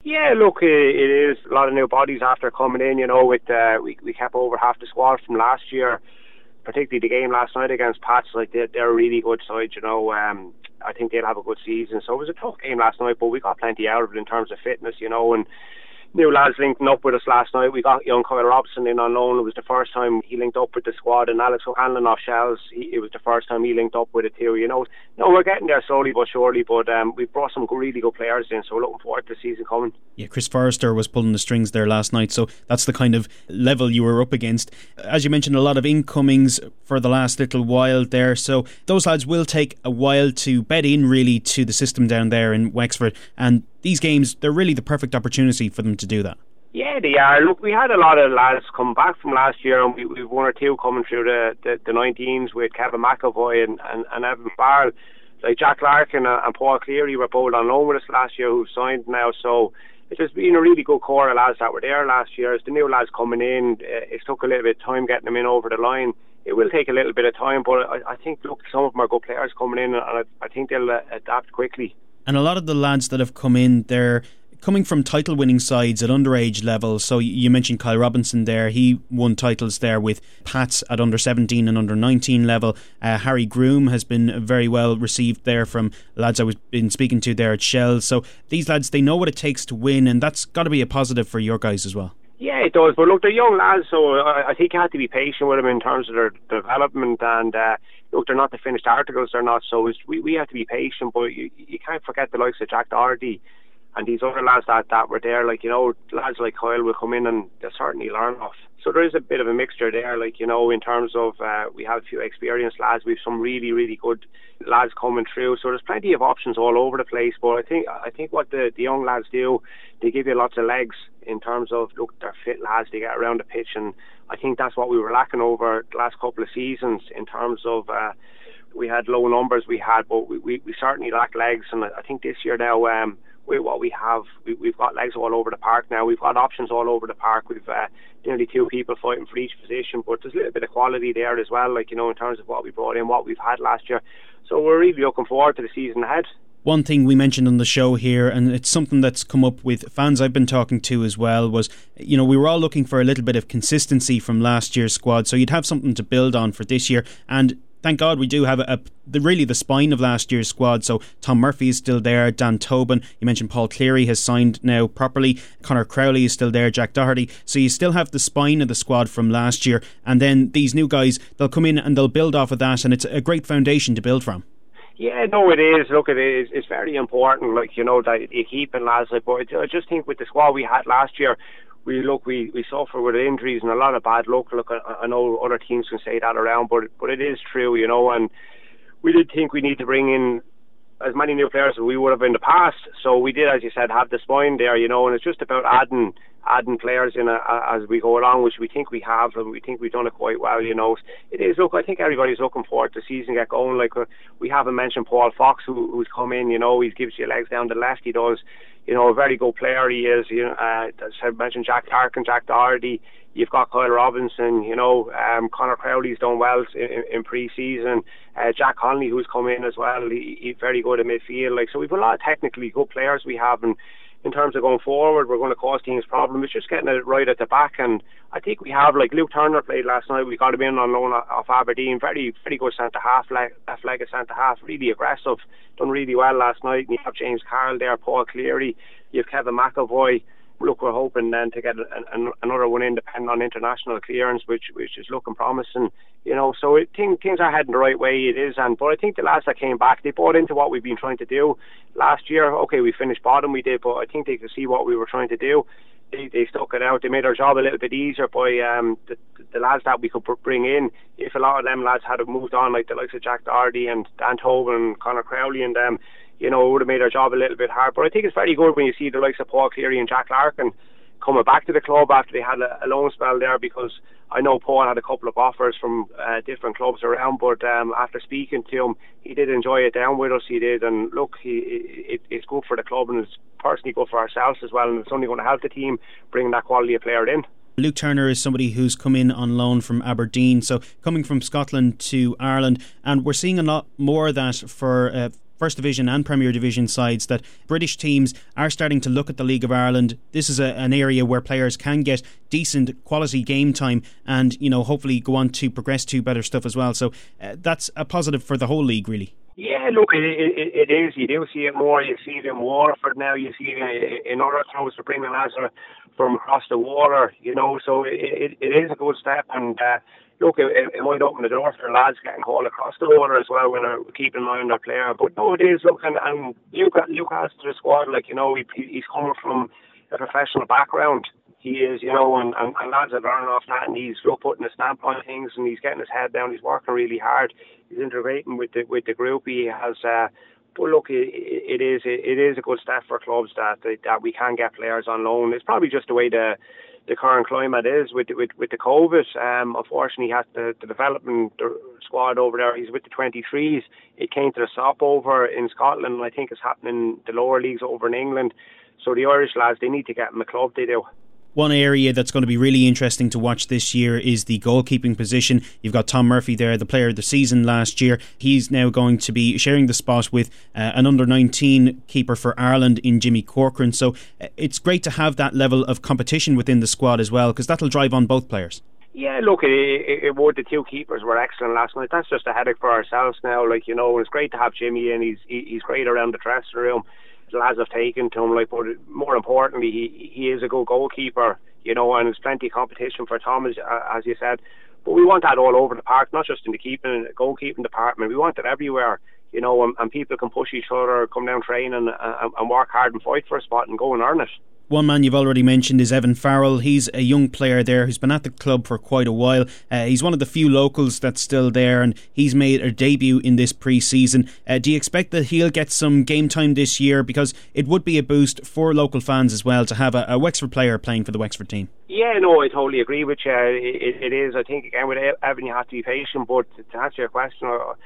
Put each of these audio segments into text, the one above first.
Yeah, look, it is a lot of new bodies after coming in. With we kept over half the squad from last year, particularly the game last night against Pats. Like they're a really good side. I think they'll have a good season. So it was a tough game last night, but we got plenty out of it in terms of fitness. And new lads linking up with us last night. We got young Kyle Robson in on loan. It was the first time he linked up with the squad, and Alex O'Hanlon off Shells, it was the first time he linked up with it too. No, we're getting there slowly but surely, but we've brought some really good players in, so we're looking forward to the season coming. Yeah, Chris Forrester was pulling the strings there last night, so that's the kind of level you were up against. As you mentioned, a lot of incomings for the last little while there, so those lads will take a while to bed in really to the system down there in Wexford, and these games, they're really the perfect opportunity for them to do that. Yeah, they are. Look, we had a lot of lads come back from last year, and we've one or two coming through the 19s with Kevin McAvoy and Evan Farrell. Like Jack Larkin and Paul Cleary were both on loan with us last year, who've signed now. So it's just been a really good core of lads that were there last year. As the new lads coming in, it took a little bit of time getting them in over the line. It will take a little bit of time, but I think, look, some of them are good players coming in, and I think they'll adapt quickly. And a lot of the lads that have come in, they're coming from title-winning sides at underage level. So you mentioned Kyle Robinson there. He won titles there with Pats at under-17 and under-19 level. Harry Groom has been very well received there from lads I've been speaking to there at Shell. So these lads, they know what it takes to win, and that's got to be a positive for your guys as well. Yeah, it does. But look, they're young lads, so I think you have to be patient with them in terms of their development. And look, they're not the finished articles, they're not. So we have to be patient, but you can't forget the likes of Jack Doherty and these other lads that were there. Lads like Kyle will come in and they'll certainly learn off. So there is a bit of a mixture there, in terms of we have a few experienced lads, we have some really, really good lads coming through. So there's plenty of options all over the place. But I think what the young lads do, they give you lots of legs in terms of, look, they're fit lads, they get around the pitch, and I think that's what we were lacking over the last couple of seasons in terms of we had low numbers but we certainly lack legs, and I think this year now with what we have, we've got legs all over the park now. We've got options all over the park. We've nearly two people fighting for each position, but there's a little bit of quality there as well, in terms of what we brought in, what we've had last year. So we're really looking forward to the season ahead. One thing we mentioned on the show here, and it's something that's come up with fans I've been talking to as well, was, we were all looking for a little bit of consistency from last year's squad, so you'd have something to build on for this year. And thank God we do have the spine of last year's squad. So Tom Murphy is still there, Dan Tobin, you mentioned Paul Cleary has signed now properly, Conor Crowley is still there, Jack Doherty. So you still have the spine of the squad from last year, and then these new guys, they'll come in and they'll build off of that, and it's a great foundation to build from. Yeah, no, it is. Look, it is. It's very important, that you keep in lads. But I just think with the squad we had last year, we suffer with injuries and a lot of bad luck. Look, I know other teams can say that around, but it is true, and we did think we need to bring in as many new players as we would have in the past. So we did, as you said, have the spine there, and it's just about adding players in as we go along, which we think we have, and we think we've done it quite well. It is. Look, I think everybody's looking forward to the season get going. We haven't mentioned Paul Fox, who's come in. He gives you legs down the left. He does. A very good player he is. As I mentioned, Jack Larkin, Jack Doherty. You've got Kyle Robinson. Conor Crowley's done well in pre-season. Jack Connolly, who's come in as well. He's very good at midfield. So we've a lot of technically good players we have, and in terms of going forward, we're going to cause teams problems. It's just getting it right at the back, and I think we have. Luke Turner played last night. We got him in on loan off Aberdeen. Very, very good centre half, left-legged centre half. Really aggressive. Done really well last night. And you have James Carroll there, Paul Cleary. You have Kevin McAvoy. Look, we're hoping then to get another one in, depending on international clearance, which is looking promising. So things are heading the right way. It is, but I think the lads that came back, they bought into what we've been trying to do last year. Okay, we finished bottom, we did, but I think they could see what we were trying to do. They stuck it out. They made our job a little bit easier by the lads that we could bring in. If a lot of them lads had moved on, like the likes of Jack Doherty and Dan Tobin and Conor Crowley and them, it would have made our job a little bit hard. But I think it's very good when you see the likes of Paul Cleary and Jack Larkin coming back to the club after they had a loan spell there, because I know Paul had a couple of offers from different clubs around, but after speaking to him, he did enjoy it down with us, he did, and look, it's good for the club, and it's personally good for ourselves as well, and it's only going to help the team bringing that quality of player in. Luke Turner is somebody who's come in on loan from Aberdeen, so coming from Scotland to Ireland, and we're seeing a lot more of that for First Division and Premier Division sides that British teams are starting to look at the League of Ireland. This is an area where players can get decent quality game time and, hopefully go on to progress to better stuff as well. So that's a positive for the whole league, really. Yeah, look, it is. You do see it more. You see it in Waterford now. You see it in other clubs for bringing lads from across the water, so it is a good step. And look, it might open the door for lads getting called across the water as well when they're keeping an eye on their player. But no, it is. Look, and Luke has to the squad, he's coming from a professional background. He is, and lads are learning off that, and he's putting a stamp on things, and he's getting his head down. He's working really hard. He's integrating with the group. He has, but look, it is a good step for clubs that we can get players on loan. It's probably just the way the current climate is with the COVID. Unfortunately, he has the development squad over there. He's with the 23s. It came to the stop over in Scotland, and I think it's happening in the lower leagues over in England. So the Irish lads, they need to get him a club. They do. One area that's going to be really interesting to watch this year is the goalkeeping position. You've got Tom Murphy there, the player of the season last year. He's now going to be sharing the spot with an under-19 keeper for Ireland in Jimmy Corcoran. So it's great to have that level of competition within the squad as well, because that'll drive on both players. Yeah, look, it would. The two keepers were excellent last night. That's just a headache for ourselves now. It's great to have Jimmy in. He's great around the dressing room. The lads have taken to him, but more importantly, he is a good goalkeeper, and there's plenty of competition for Tom, as you said. But we want that all over the park, not just in the goalkeeping department. We want it everywhere, and people can push each other, come down training and work hard and fight for a spot and go and earn it. One man you've already mentioned is Evan Farrell. He's a young player there who's been at the club for quite a while. He's one of the few locals that's still there, and he's made a debut in this pre-season. Do you expect that he'll get some game time this year? Because it would be a boost for local fans as well to have a Wexford player playing for the Wexford team. Yeah, no, I totally agree with you. It is. I think, again, with Evan, you have to be patient. But to answer your question,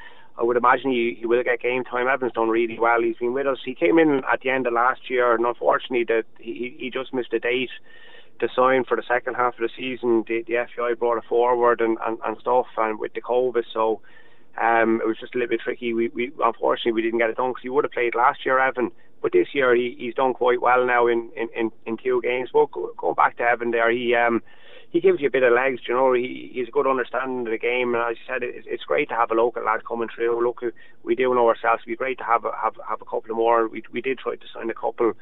I would imagine he will get game time. Evan's done really well. He's been with us. He came in at the end of last year, and unfortunately that he just missed a date to sign for the second half of the season. The FAI brought it forward and stuff, and with the COVID, so it was just a little bit tricky. We unfortunately we didn't get it done because he would have played last year, Evan. But this year he's done quite well now in 2 games. But going back to Evan there, he gives you a bit of legs, he's a good understanding of the game, and as you said, it's great to have a local lad coming through. Look, we do know ourselves, it'd be great to have a couple of more. We did try to sign a couple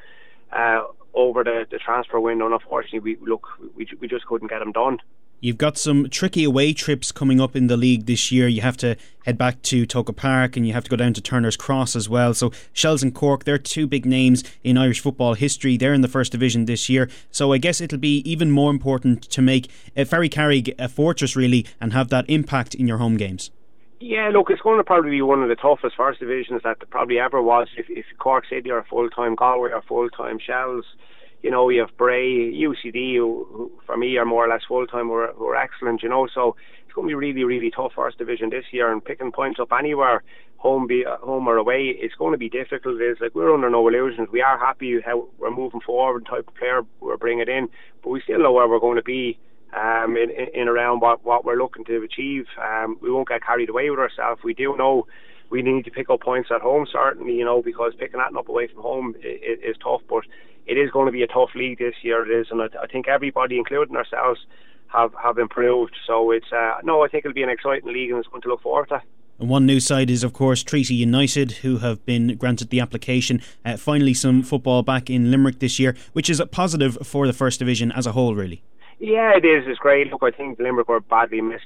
over the transfer window, and unfortunately we just couldn't get them done. You've got some tricky away trips coming up in the league this year. You have to head back to Toca Park and you have to go down to Turner's Cross as well. So Shells and Cork, they're two big names in Irish football history. They're in the First Division this year. So I guess it'll be even more important to make Ferry Carrig a fortress really and have that impact in your home games. Yeah, look, it's going to probably be one of the toughest First Divisions that there probably ever was. If Cork City are full-time, Galway are full-time, Shells, you have Bray, UCD, who for me are more or less full-time, who are excellent, so it's going to be really, really tough First Division this year, and picking points up anywhere, home or away, it's going to be difficult. We're under no illusions. We are happy how we're moving forward, the type of player we're bringing in, but we still know where we're going to be in around what we're looking to achieve. We won't get carried away with ourselves. We do know we need to pick up points at home, certainly, because picking that up away from home is tough, but it is going to be a tough league this year. It is, and I think everybody, including ourselves, have improved. So I think it'll be an exciting league, and it's going to look forward to. And one news side is, of course, Treaty United, who have been granted the application. Finally, some football back in Limerick this year, which is a positive for the First Division as a whole, really. Yeah, it is. It's great. Look, I think Limerick were badly missed.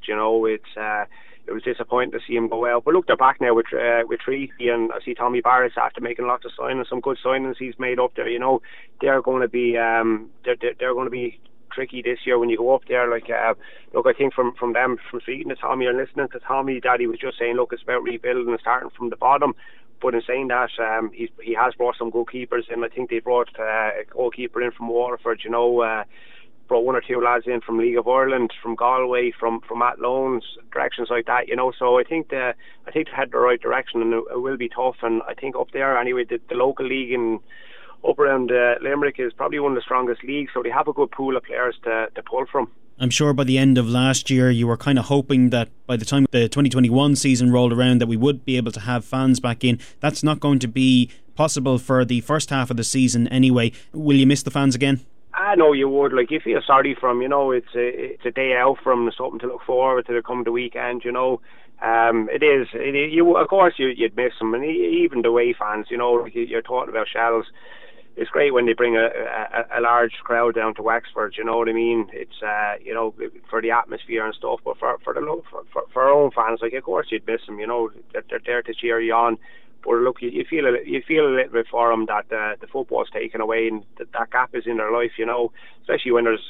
It was disappointing to see him go out. But look, they're back now with Treaty, and I see Tommy Barris after making lots of signings, some good signings he's made up there. They're going to be they're going to be tricky this year when you go up there. Look, I think from speaking to Tommy and listening to Tommy, Daddy was just saying, look, it's about rebuilding and starting from the bottom. But in saying that, he has brought some good keepers in. I think they brought a goalkeeper in from Waterford. Brought 1 or 2 lads in from League of Ireland, from Galway, from Matt Loans, directions like that, So I think they head the right direction, and it will be tough. And I think up there, anyway, the local league in up around Limerick is probably one of the strongest leagues, so they have a good pool of players to pull from. I'm sure by the end of last year you were kind of hoping that by the time the 2021 season rolled around that we would be able to have fans back in. That's not going to be possible for the first half of the season anyway. Will you miss the fans again? I know you would. Like, you feel sorry for them, it's a day out from something to look forward to come the weekend, It is. Of course, you'd miss them, and even the away fans, like you're talking about Shells. It's great when they bring a large crowd down to Wexford. You know what I mean? It's for the atmosphere and stuff. But for our own fans, like, of course you'd miss them. They're there to cheer you on. But look, you feel a little bit for them that the football's taken away and that gap is in their life. Especially when there's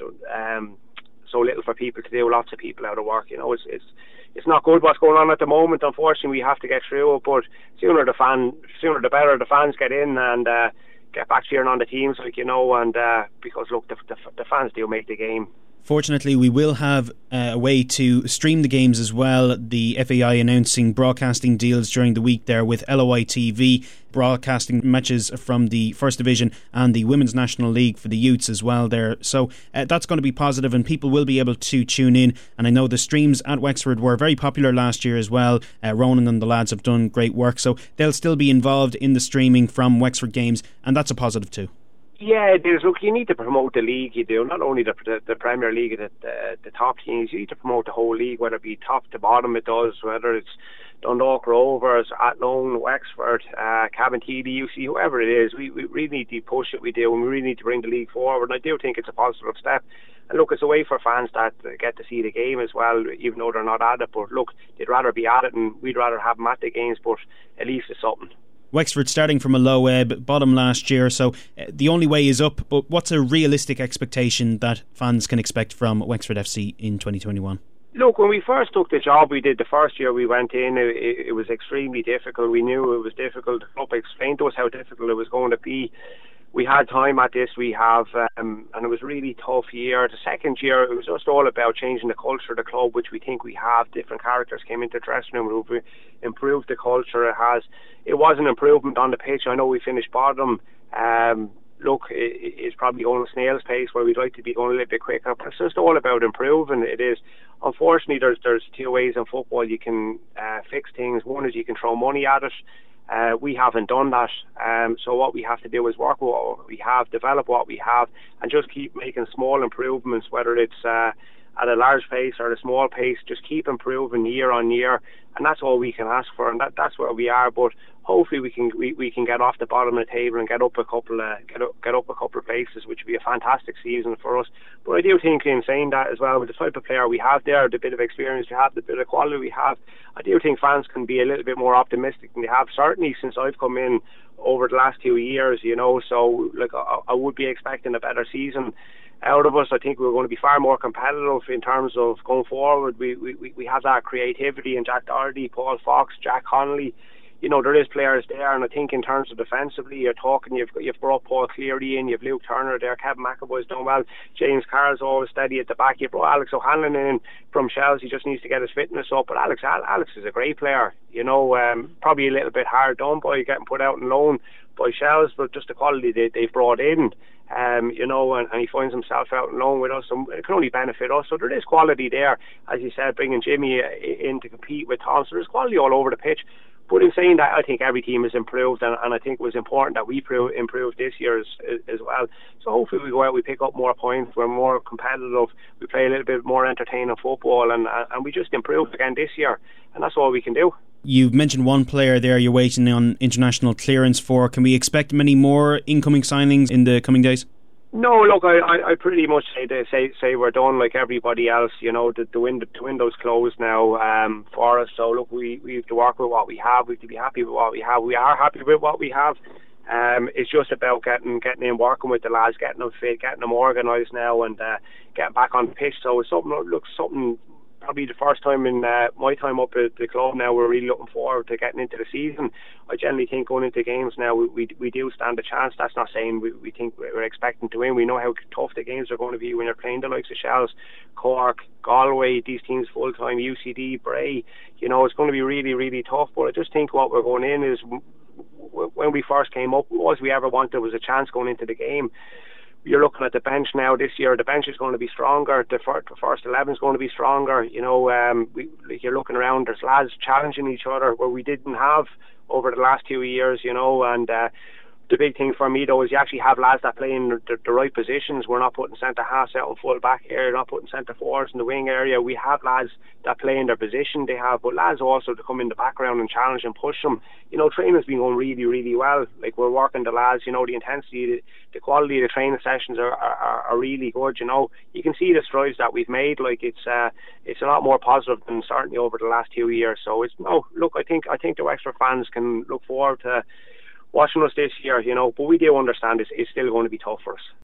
so little for people to do. Lots of people out of work. It's not good what's going on at the moment. Unfortunately, we have to get through it. But sooner the better. The fans get in and get back cheering on the teams, and because look, the fans do make the game. Fortunately, we will have a way to stream the games as well. The FAI announcing broadcasting deals during the week there with LOI TV, broadcasting matches from the First Division and the Women's National League for the youths as well there. So that's going to be positive and people will be able to tune in. And I know the streams at Wexford were very popular last year as well. Ronan and the lads have done great work. So they'll still be involved in the streaming from Wexford games, and that's a positive too. Yeah, it is. Look, you need to promote the league. You do not only the Premier League, the top teams. You need to promote the whole league, whether it be top to bottom. It does. Whether it's Dundalk Rovers, Athlone, Wexford, Cabinteely, UC, whoever it is, we really need to push it. We do, and we really need to bring the league forward. And I do think it's a positive step. And look, it's a way for fans that get to see the game as well, even though they're not at it. But look, they'd rather be at it, and we'd rather have them at the games. But at least it's something. Wexford starting from a low ebb, bottom last year, so the only way is up. But what's a realistic expectation that fans can expect from Wexford FC in 2021? Look, when we first took the job, we did the first year we went in, it was extremely difficult. We knew it was difficult. The club explained to us how difficult it was going to be. We had time at this, and it was a really tough year. The second year, it was just all about changing the culture of the club, which we think we have. Different characters came into the dressing room, we improved the culture. It was an improvement on the pitch. I know we finished bottom. Look, it's probably going at snail's pace where we'd like to be going a little bit quicker, but it's just all about improving. It is. Unfortunately, there's two ways in football you can fix things. One is you can throw money at it. We haven't done that, so what we have to do is work with what we have, develop what we have, and just keep making small improvements, whether it's at a large pace or a small pace. Just keep improving year on year, and that's all we can ask for, and that's where we are. But hopefully we can get off the bottom of the table and get up a couple of places, which would be a fantastic season for us. But I do think, in saying that as well, with the type of player we have there, the bit of experience we have, the bit of quality we have, I do think fans can be a little bit more optimistic than they have, certainly since I've come in over the last 2 years, so like I would be expecting a better season out of us. I think we're going to be far more competitive in terms of going forward. We have that creativity in Jack Doherty, Paul Fox, Jack Connolly. There is players there, and I think in terms of defensively, you've brought Paul Cleary in, you've Luke Turner there, Kevin McAvoy's done well, James Carr's always steady at the back, you brought Alex O'Hanlon in from Shells. He just needs to get his fitness up, but Alex is a great player, probably a little bit hard done by getting put out on loan by Shells, but just the quality they've brought in, and he finds himself out on loan with us, and it can only benefit us. So there is quality there, as you said, bringing Jimmy in to compete with Tom, so there's quality all over the pitch. But in saying that, I think every team has improved, and I think it was important that we improved this year as well. So hopefully we go out, we pick up more points, we're more competitive, we play a little bit more entertaining football, and we just improve again this year, and that's all we can do. You've mentioned one player there you're waiting on international clearance for. Can we expect many more incoming signings in the coming days? No, look, I pretty much say we're done like everybody else. The window's closed now for us. So look, we have to work with what we have. We have to be happy with what we have. We are happy with what we have. It's just about getting in, working with the lads, getting them fit, getting them organised now, and getting back on the pitch. So it's something. Probably the first time in my time up at the club now, we're really looking forward to getting into the season. I generally think going into games now, we do stand a chance. That's not saying we think we're expecting to win. We know how tough the games are going to be when you're playing the likes of Shells, Cork, Galway, these teams full time, UCD, Bray. It's going to be really, really tough. But I just think what we're going in is when we first came up, all we ever wanted was a chance going into the game. You're looking at the bench now this year. The bench is going to be stronger. The first 11 is going to be stronger. You're looking around. There's lads challenging each other where we didn't have over the last 2 years. And the big thing for me though is you actually have lads that play in the right positions. We're not putting centre halves out on full back here. Not putting centre forwards in the wing area. We have lads that play in their position. They have, but lads also to come in the background and challenge and push them. Training's been going really, really well. Like, we're working the lads. The intensity, the quality of the training sessions are really good. You can see the strides that we've made. Like, it's a lot more positive than certainly over the last 2 years. So I think the Wexford fans can look forward to watching us this year, but we do understand it's still going to be tough for us.